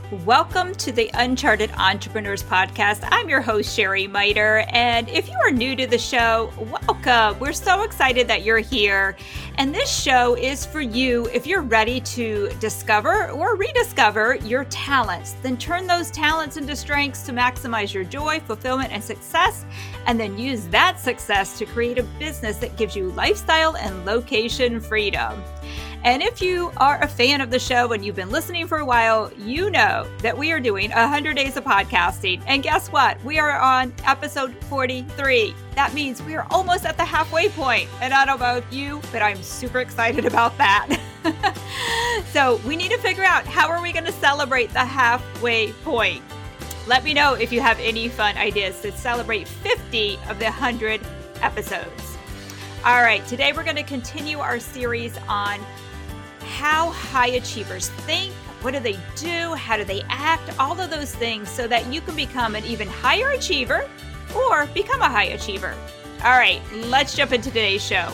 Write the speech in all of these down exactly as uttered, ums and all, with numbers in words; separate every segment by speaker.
Speaker 1: Welcome to the Uncharted Entrepreneurs Podcast. I'm your host, Sherry Miter, and if you are new to the show, welcome. We're so excited that you're here. And this show is for you if you're ready to discover or rediscover your talents, then turn those talents into strengths to maximize your joy, fulfillment, and success, and then use that success to create a business that gives you lifestyle and location freedom. And if you are a fan of the show and you've been listening for a while, you know that we are doing one hundred days of podcasting. And guess what? We are on episode forty-three. That means we are almost at the halfway point. And I don't know about you, but I'm super excited about that. So we need to figure out, how are we going to celebrate the halfway point? Let me know if you have any fun ideas to celebrate fifty of the one hundred episodes. All right, today we're going to continue our series on how high achievers think, what do they do, how do they act, all of those things so that you can become an even higher achiever or become a high achiever. All right, let's jump into today's show.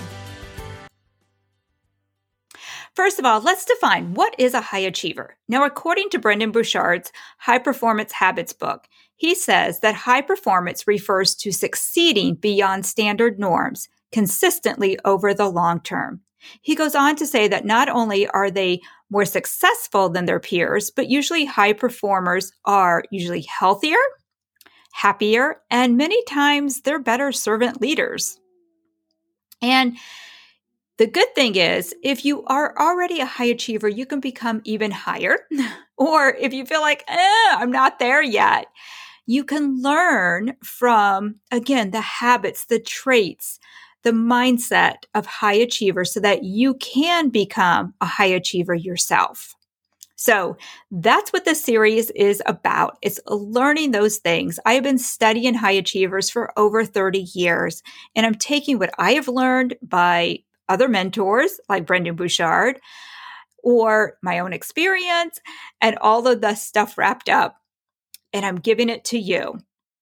Speaker 1: First of all, let's define what is a high achiever. Now, according to Brendon Burchard's High Performance Habits book, he says that high performance refers to succeeding beyond standard norms consistently over the long term. He goes on to say that not only are they more successful than their peers, but usually high performers are usually healthier, happier, and many times they're better servant leaders. And the good thing is, if you are already a high achiever, you can become even higher. Or if you feel like, eh, I'm not there yet, you can learn from, again, the habits, the traits, the mindset of high achievers so that you can become a high achiever yourself. So that's what this series is about. It's learning those things. I have been studying high achievers for over thirty years, and I'm taking what I have learned by other mentors like Brendon Burchard or my own experience and all of the stuff wrapped up, and I'm giving it to you.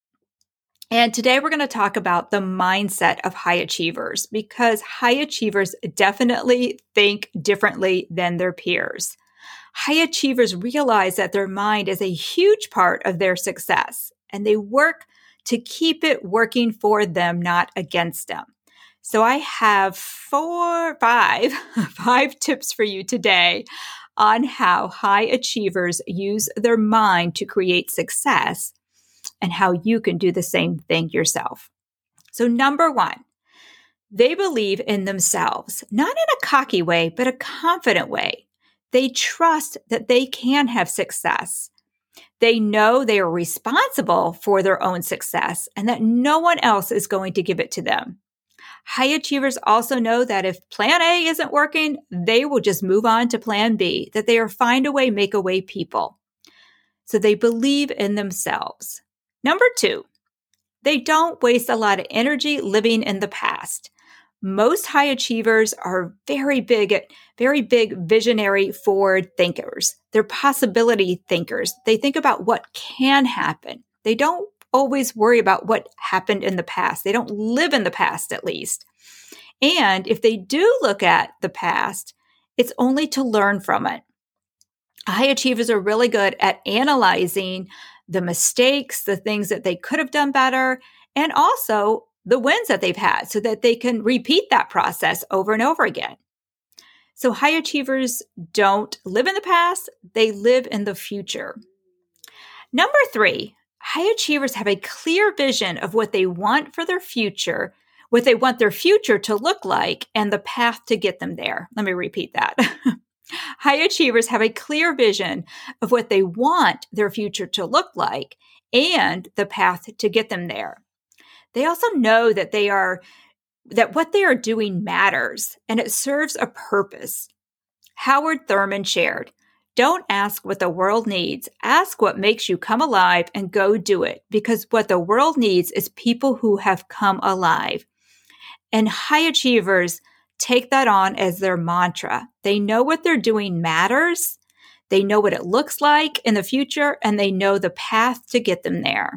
Speaker 1: And today we're going to talk about the mindset of high achievers because high achievers definitely think differently than their peers. High achievers realize that their mind is a huge part of their success, and they work to keep it working for them, not against them. So I have four, five, five tips for you today on how high achievers use their mind to create success and how you can do the same thing yourself. So number one, they believe in themselves, not in a cocky way, but a confident way. They trust that they can have success. They know they are responsible for their own success and that no one else is going to give it to them. High achievers also know that if plan A isn't working, they will just move on to plan B, that they are find a way, make a way people. So they believe in themselves. Number two, they don't waste a lot of energy living in the past. Most high achievers are very big at very big visionary forward thinkers. They're possibility thinkers. They think about what can happen. They don't always worry about what happened in the past. They don't live in the past, at least. And if they do look at the past, it's only to learn from it. High achievers are really good at analyzing the mistakes, the things that they could have done better, and also the wins that they've had so that they can repeat that process over and over again. So high achievers don't live in the past, they live in the future. Number three, high achievers have a clear vision of what they want for their future, what they want their future to look like, and the path to get them there. Let me repeat that. High achievers have a clear vision of what they want their future to look like and the path to get them there. They also know that they are that what they are doing matters and it serves a purpose. Howard Thurman shared, "Don't ask what the world needs. Ask what makes you come alive and go do it, because what the world needs is people who have come alive." And high achievers take that on as their mantra. They know what they're doing matters. They know what it looks like in the future, and they know the path to get them there.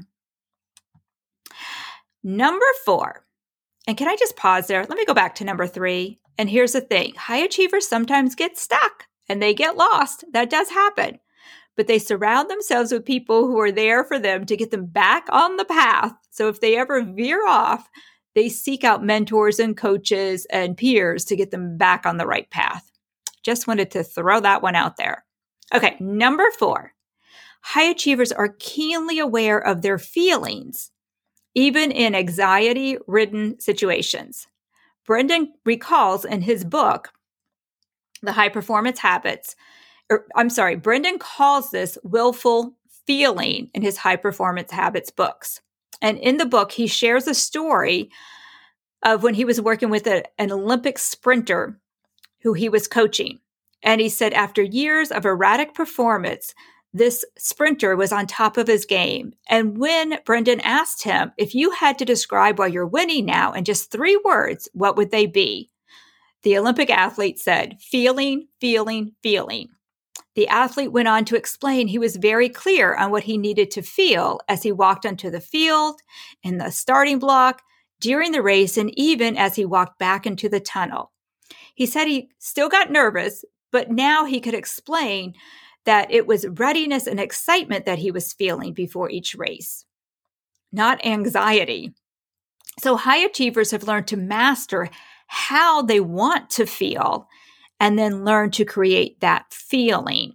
Speaker 1: Number four, and can I just pause there? Let me go back to number three. And here's the thing. High achievers sometimes get stuck and they get lost. That does happen. but they surround themselves with people who are there for them to get them back on the path. So if they ever veer off, they seek out mentors and coaches and peers to get them back on the right path. Just wanted to throw that one out there. Okay, number four. High achievers are keenly aware of their feelings, even in anxiety-ridden situations. Brendan recalls in his book, The High Performance Habits, or I'm sorry, Brendan calls this willful feeling in his High Performance Habits books. And in the book, he shares a story of when he was working with a, an Olympic sprinter who he was coaching. And he said after years of erratic performance, this sprinter was on top of his game. And when Brendan asked him, if you had to describe why you're winning now in just three words, what would they be? The Olympic athlete said, feeling, feeling, feeling. The athlete went on to explain he was very clear on what he needed to feel as he walked onto the field, in the starting block, during the race, and even as he walked back into the tunnel. He said he still got nervous, but now he could explain that it was readiness and excitement that he was feeling before each race, not anxiety. So high achievers have learned to master how they want to feel and then learn to create that feeling.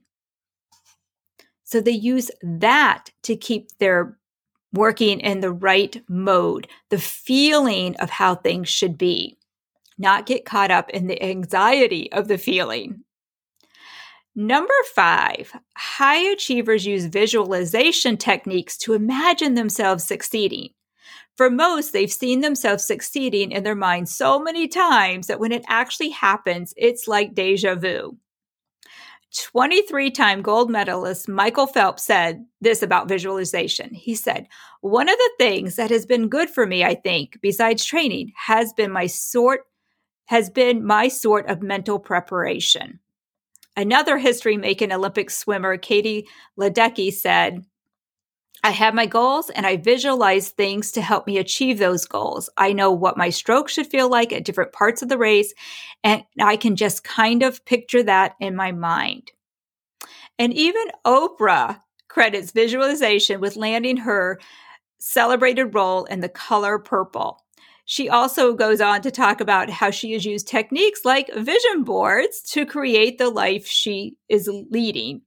Speaker 1: So they use that to keep their working in the right mode, the feeling of how things should be, not get caught up in the anxiety of the feeling. Number five, high achievers use visualization techniques to imagine themselves succeeding. For most, they've seen themselves succeeding in their mind so many times that when it actually happens, it's like deja vu. twenty-three-time gold medalist Michael Phelps said this about visualization. He said, one of the things that has been good for me, I think, besides training, has been my sort, has been my sort of mental preparation. Another history-making Olympic swimmer, Katie Ledecky, said, I have my goals and I visualize things to help me achieve those goals. I know what my stroke should feel like at different parts of the race, and I can just kind of picture that in my mind. And even Oprah credits visualization with landing her celebrated role in The Color Purple. She also goes on to talk about how she has used techniques like vision boards to create the life she is leading,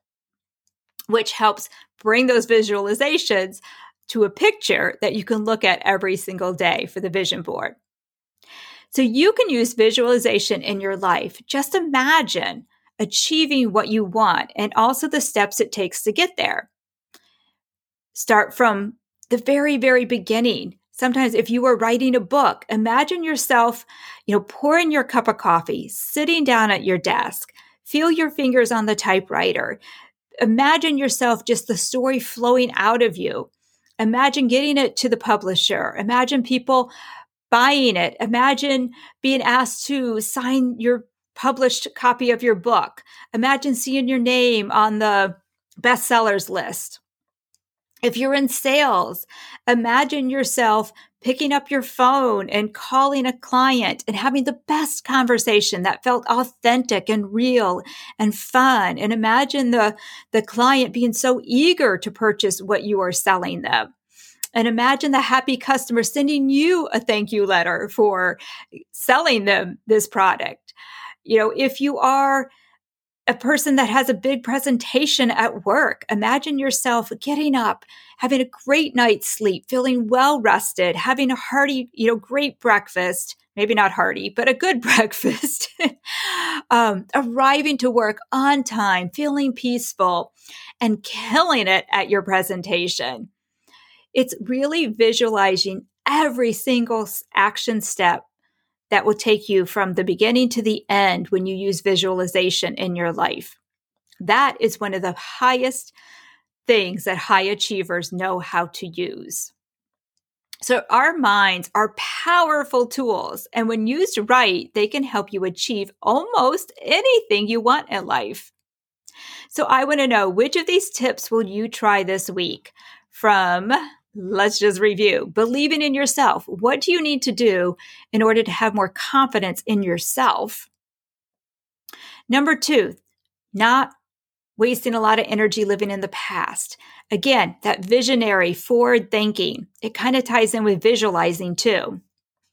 Speaker 1: which helps bring those visualizations to a picture that you can look at every single day for the vision board. So you can use visualization in your life. Just imagine achieving what you want and also the steps it takes to get there. Start from the very, very beginning. Sometimes if you were writing a book, imagine yourself, you know, pouring your cup of coffee, sitting down at your desk, feel your fingers on the typewriter. Imagine yourself just the story flowing out of you. Imagine getting it to the publisher. Imagine people buying it. Imagine being asked to sign your published copy of your book. Imagine seeing your name on the bestsellers list. If you're in sales, imagine yourself picking up your phone and calling a client and having the best conversation that felt authentic and real and fun. And imagine the, the client being so eager to purchase what you are selling them. And imagine the happy customer sending you a thank you letter for selling them this product. You know, if you are a person that has a big presentation at work, imagine yourself getting up, having a great night's sleep, feeling well rested, having a hearty, you know, great breakfast, maybe not hearty, but a good breakfast, um, arriving to work on time, feeling peaceful, and killing it at your presentation. It's really visualizing every single action step that will take you from the beginning to the end when you use visualization in your life. That is one of the highest things that high achievers know how to use. So our minds are powerful tools, and when used right, they can help you achieve almost anything you want in life. So I want to know, which of these tips will you try this week? From Let's just review. Believing in yourself. What do you need to do in order to have more confidence in yourself? Number two, not wasting a lot of energy living in the past. Again, that visionary forward thinking, it kind of ties in with visualizing too.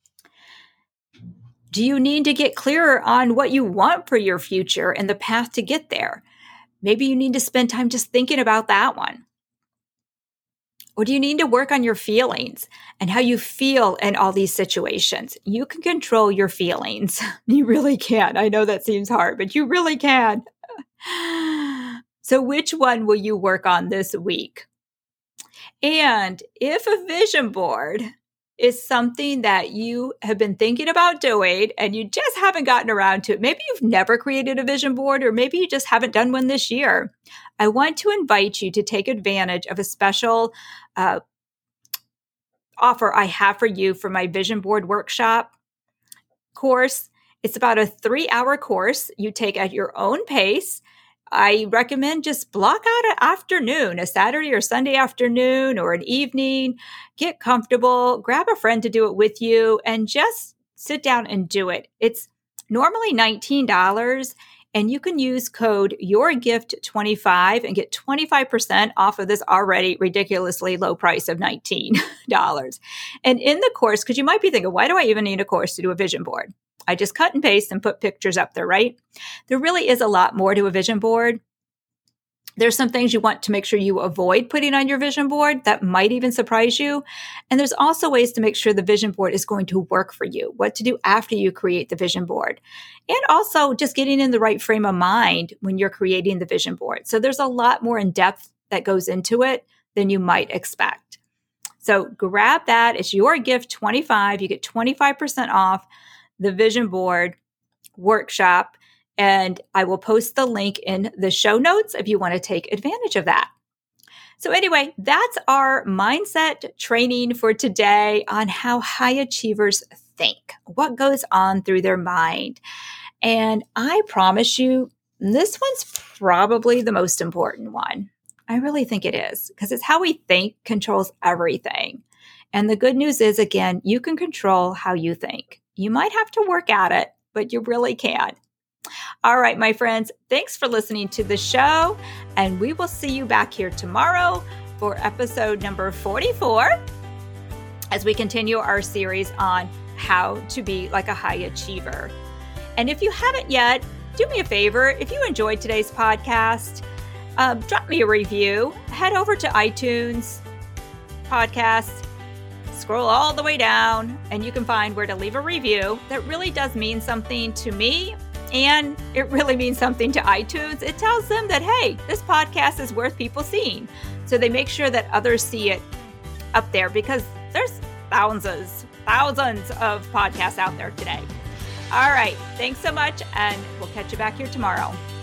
Speaker 1: Do you need to get clearer on what you want for your future and the path to get there? Maybe you need to spend time just thinking about that one. Or do you need to work on your feelings and how you feel in all these situations? You can control your feelings. You really can. I know that seems hard, but you really can. So which one will you work on this week? And if a vision board is something that you have been thinking about doing and you just haven't gotten around to it, maybe you've never created a vision board, or maybe you just haven't done one this year, I want to invite you to take advantage of a special uh, offer I have for you for my vision board workshop course. It's about a three-hour course you take at your own pace. I recommend just block out an afternoon, a Saturday or Sunday afternoon or an evening, get comfortable, grab a friend to do it with you, and just sit down and do it. It's normally nineteen dollars, and you can use code your gift twenty-five and get twenty-five percent off of this already ridiculously low price of nineteen dollars. And in the course, because you might be thinking, why do I even need a course to do a vision board? I just cut and paste and put pictures up there, right? There really is a lot more to a vision board. There's some things you want to make sure you avoid putting on your vision board that might even surprise you. And there's also ways to make sure the vision board is going to work for you, what to do after you create the vision board. And also just getting in the right frame of mind when you're creating the vision board. So there's a lot more in depth that goes into it than you might expect. So grab that. It's your gift twenty-five. You get twenty-five percent off the vision board workshop. And I will post the link in the show notes if you want to take advantage of that. So anyway, that's our mindset training for today on how high achievers think, what goes on through their mind. And I promise you, this one's probably the most important one. I really think it is, because it's how we think controls everything. And the good news is, again, you can control how you think. You might have to work at it, but you really can. All right, my friends, thanks for listening to the show, and we will see you back here tomorrow for episode number forty-four as we continue our series on how to be like a high achiever. And if you haven't yet, do me a favor. If you enjoyed today's podcast, uh, drop me a review. Head over to iTunes Podcasts, scroll all the way down, and you can find where to leave a review. That really does mean something to me, and it really means something to iTunes. It tells them that, hey, this podcast is worth people seeing. So they make sure that others see it up there, because there's thousands, thousands of podcasts out there today. All right. Thanks so much, and we'll catch you back here tomorrow.